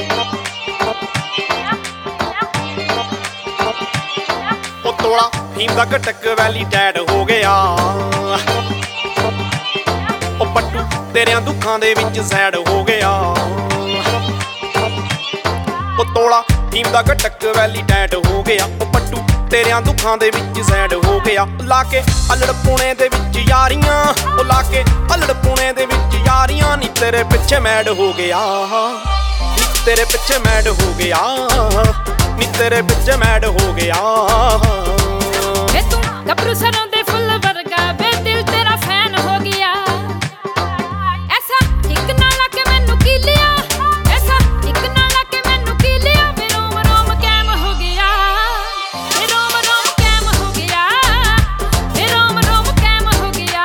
ਉਹ ਤੋਲਾ ਫੀਮ ਦਾ ਘਟਕ ਵੈਲੀ ਟੈਡ ਹੋ ਗਿਆ। ਉਹ ਪੱਟੂ ਤੇਰਿਆਂ ਦੁੱਖਾਂ ਦੇ ਵਿੱਚ ਸੈਡ ਹੋ ਗਿਆ। ਉਹ ਤੋਲਾ ਫੀਮ ਦਾ ਘਟਕ ਵੈਲੀ ਟੈਡ ਹੋ ਗਿਆ। ਉਹ ਪੱਟੂ ਤੇਰਿਆਂ ਦੁੱਖਾਂ ਦੇ ਵਿੱਚ ਸੈਡ ਹੋ ਗਿਆ। ਲਾ ਕੇ ਅਲੜ ਪੁਣੇ ਦੇ ਵਿੱਚ ਯਾਰੀਆਂ, ਉਹ ਲਾ ਕੇ ਅਲੜ ਪੁਣੇ ਦੇ ਵਿੱਚ ਯਾਰੀਆਂ ਨੀ ਤੇਰੇ ਪਿੱਛੇ ਮੈਡ ਹੋ ਗਿਆ। ਨੀ ਤੇਰੇ ਪਿੱਛੇ ਮੈਡ ਹੋ ਗਿਆ। ਨੀ ਤੇਰੇ ਪਿੱਛੇ ਮੈਡ ਹੋ ਗਿਆ। ਵੇ ਤੂੰ ਗੱਭਰੂ ਸਰੋਂ ਦੇ ਫੁੱਲ ਵਰਗਾ ਵੇ ਦਿਲ ਤੇਰਾ ਫੈਨ ਹੋ ਗਿਆ। ਐਸਾ ਇੱਕ ਨਾ ਲਾ ਕੇ ਮੈਨੂੰ ਕੀ ਲਿਆ, ਐਸਾ ਇੱਕ ਨਾ ਲਾ ਕੇ ਮੈਨੂੰ ਕੀ ਲਿਆ। ਵੇ ਰੋਮ ਰੋਮ ਕੈਮ ਹੋ ਗਿਆ, ਵੇ ਰੋਮ ਰੋਮ ਕੈਮ ਹੋ ਗਿਆ, ਵੇ ਰੋਮ ਰੋਮ ਕੈਮ ਹੋ ਗਿਆ।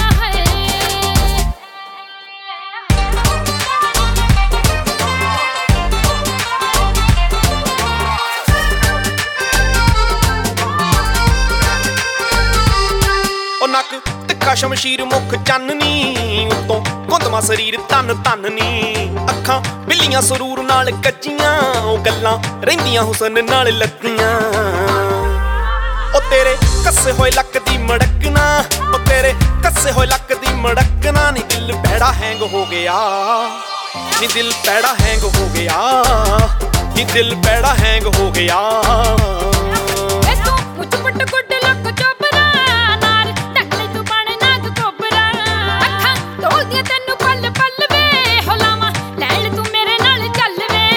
ਉਹ ਨੱਕ ਤਿੱਖਾ ਸ਼ਮਸ਼ੀਰ ਮੁੱਖ ਚੰਨਨੀ, ਉੱਤੋਂ ਗੁੰਦਮਾ ਸਰੀਰ ਧਨ ਧਨ ਨੀ। ਅੱਖਾਂ ਬਿੱਲੀਆਂ ਸਰੂਰ ਨਾਲ ਕੱਜੀਆਂ, ਉਹ ਗੱਲਾਂ ਰਹਿੰਦੀਆਂ ਹੁਸਨ ਨਾਲ ਲੱਦੀਆਂ। ਉਹ ਤੇਰੇ ਕੱਸੇ ਹੋਏ ਲੱਕ ਦੀ ਮੜਕਣਾ, ਉਹ ਤੇਰੇ ਕੱਸੇ ਹੋਏ ਲੱਕ ਦੀ ਮੜਕਣਾ ਨੀ ਦਿਲ ਭੈੜਾ ਹੈਂਗ ਹੋ ਗਿਆ। ਨੀ ਦਿਲ ਭੈੜਾ ਹੈਂਗ ਹੋ ਗਿਆ। ਨੀ ਦਿਲ ਭੈੜਾ ਹੈਂਗ ਹੋ ਗਿਆ। ਵੇ ਤੂੰ ਮੁੱਛ ਪੁੱਟ ਗੁੱਡ ਲੱਕ ਚੋਬਰਾ ਨਾਲ ਢੱਕਲੇ ਤੂੰ ਬਣ ਨਾਗ ਕੋਬਰਾ। ਅੱਖਾਂ ਢੋਲਦੀਆਂ ਤੈਨੂੰ ਪਲ ਪਲ ਵੇ ਹੁਲਾਵਾਂ ਲੈਣ ਤੂੰ ਮੇਰੇ ਨਾਲ ਚੱਲ ਵੇ।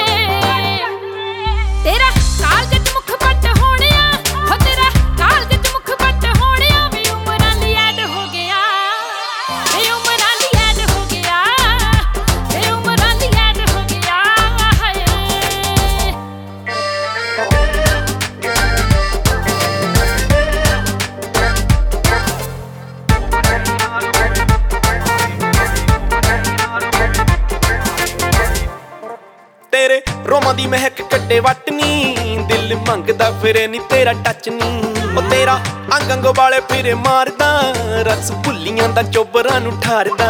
ਤੇਰਾ ਕਾਲਜ ਚ ਮੁੱਖ ਪੱਟ ਹੋਣਿਆ, ਹੋ ਤੇਰਾ ਕਾਲਜ ਚ ਮੁੱਖ ਪੱਟ ਹੋਣਿਆ। ਵੀ ਉਮਰਾਂ ਲਈ ਐਡ ਹੋ ਗਿਆ, ਵੀ ਉਮਰਾਂ ਲਈ ਐਡ ਹੋ ਗਿਆ, ਵੀ ਉਮਰਾਂ ਲਈ ਐਡ ਹੋ ਗਿਆ। ਹਾਏ ਤੇਰੇ ਰੋਮਾਂ ਦੀ ਮਹਿਕ ਕੱਢੇ ਵੱਟ ਨੀ, ਦਿਲ ਮੰਗਦਾ ਫਿਰੇ ਨੀ ਤੇਰਾ ਟੱਚ ਨੀ। ਉਹ ਤੇਰਾ ਅੰਗ ਅੰਗ ਵਾਲੇ ਫਿਰੇ ਮਾਰਦਾ, ਰਸ ਭੁੱਲੀਆਂ ਦਾ ਚੋਬਰਾਂ ਨੂੰ ਠਾਰਦਾ।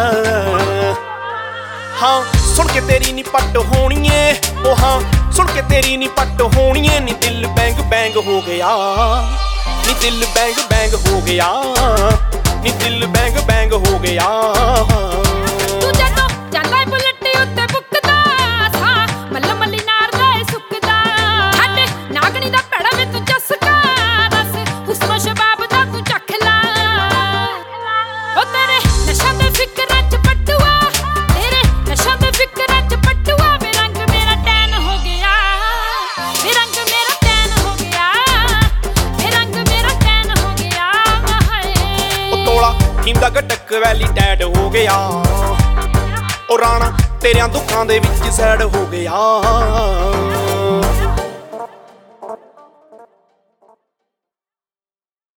ਹਾਂ ਸੁਣ ਕੇ ਤੇਰੀ ਨੀ ਪੱਟ ਹੋਣੀਏ, ਉਹ ਹਾਂ ਸੁਣ ਕੇ ਤੇਰੀ ਨੀ ਪੱਟ ਹੋਣੀਏ। ਨੀ ਦਿਲ ਬੈਂਗ ਬੈਂਗ ਹੋ ਗਿਆ। ਨੀ ਦਿਲ ਬੈਂਗ ਬੈਂਗ ਹੋ ਗਿਆ। ਨੀ ਦਿਲ ਬੈਂਗ ਬੈਂਗ ਹੋ ਗਿਆ। ਤੂੰ ਜਦੋਂ ਜਾਂਦਾ ਏ ਬੁਲਟ ਉੱਤੇ ਬੁੱਕਦਾ ਸਾਂ, ਮੱਲ ਮੱਲੀ ਨਾਰਦਾ ਏ ਸੁੱਕਦਾ। ਸਾਡੇ ਨਾਗਣੀ ਦਾ ਭੈੜਾ ਵੇ ਤੂੰ ਚਸਕਾ, ਰਸ ਹੁਸਨ ਸ਼ਬਾਬ ਦਾ ਤੂੰ ਚੱਖ ਲਾ। ਉਹ ਤੇਰੇ ਨਸ਼ਾ ਦੇ ਫਿਕਰਾਂ ਚ ਪਟੂਆ, ਤੇਰੇ ਨਸ਼ਾ ਦੇ ਫਿਕਰਾਂ ਚ ਪਟੂਆ। ਵੇ ਰੰਗ ਮੇਰਾ ਟੈਨ ਹੋ ਗਿਆ, ਵੇ ਰੰਗ ਮੇਰਾ ਟੈਨ ਹੋ ਗਿਆ, ਵੇ ਰੰਗ ਮੇਰਾ ਟੈਨ ਹੋ ਗਿਆ। ਹਾਏ ਉਹ ਤੋਲਾ ਫੀਮ ਦਾ ਘਟਕ ਵੈਲੀ ਟੈਡ ਹੋ ਗਿਆ। ਉਹ ਰਾਣਾ ਤੇਰਿਆਂ ਦੁੱਖਾਂ ਦੇ ਵਿੱਚ ਸੈਡ ਹੋ ਗਿਆ।